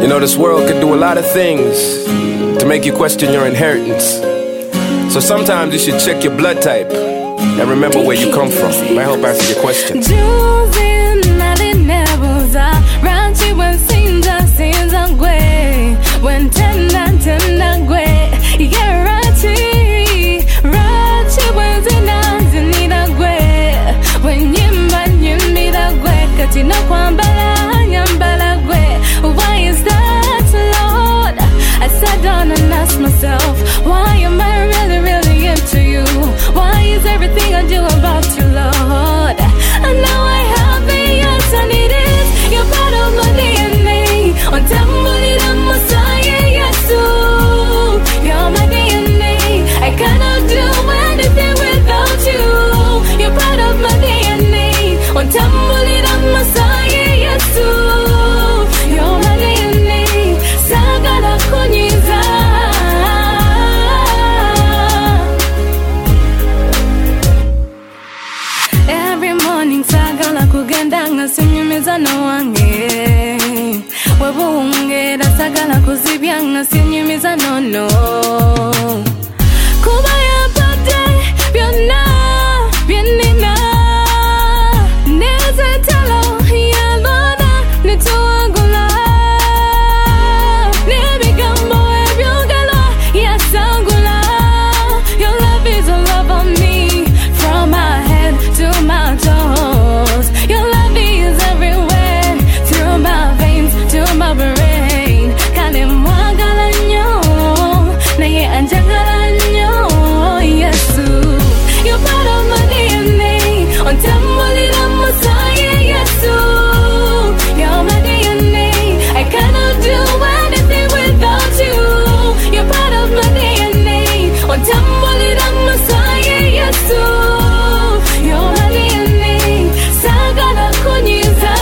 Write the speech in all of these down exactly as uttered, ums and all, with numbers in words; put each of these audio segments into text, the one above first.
You know, this world could do a lot of things to make you question your inheritance. So sometimes you should check your blood type and remember where you come from. Might help answer your question. When tena tena gwe yeah rati rati when zinazina gwe when yimba nyimira gwe katina kwambala nyambala gwe. Why is that, Lord? I sat down and asked myself, why am I really really into you? Why is everything I do about you, Lord? And now I have the answer, and it is you're part of my D N A. On Tambuli Messiah, yes, you're my D N A. I cannot do anything without you. You're part of my D N A. On Tambuli Messiah, yes, you're my D N A. Sagala kunyiza. Every morning sagala kugendanga sinyumiza no wange. Wabungera sagala kuzibyanga sinyumiza no no. Kuba ya pate byonna byenina neze talo ya lona nituagula nebigambo ebyogalo ya sangula. Your love is a love on me from my head to my toes. Your love is everywhere through my veins to my brain. Kale mwagala nyo naye anjagala nyo Yesu. You're part of my D N A. On Tambulira Messiah, Yesu. You're my D N A. I cannot do anything without you. You're part of my D N A. On Tambulira Messiah, Yesu. You're my D N A. Sagala kunyiza.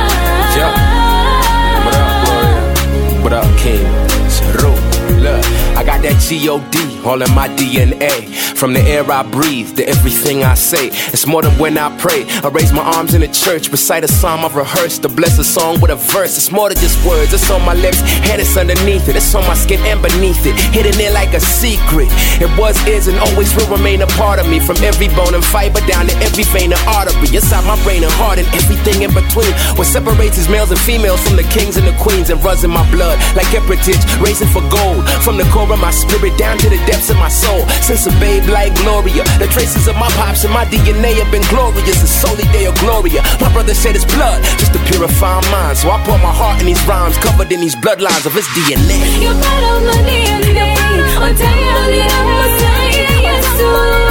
What up, King? Saru. Look, I got that G O D all in my D N A. From the air I breathe to everything I say. It's more than when I pray. I raise my arms in the church, recite a psalm I've rehearsed, to bless a song with a verse. It's more than just words. It's on my lips and it's underneath it. It's on my skin and beneath it, hidden in like a secret. It was, is, and always will remain a part of me. From every bone and fiber down to every vein and artery. Inside my brain and heart and everything in between. What separates is males and females from the kings and the queens, and runs in my blood like heritage, racing for gold. From the core of my spirit down to the depths of my soul. Since a babe like Gloria, the traces of my pops and my D N A have been glorious. It's solely Deo Gloria. My brother said it's blood just to purify mine. So I pour my heart in these rhymes, covered in these bloodlines of his D N A. You're part of my D N A. On Tambulira Messiah, Yesu.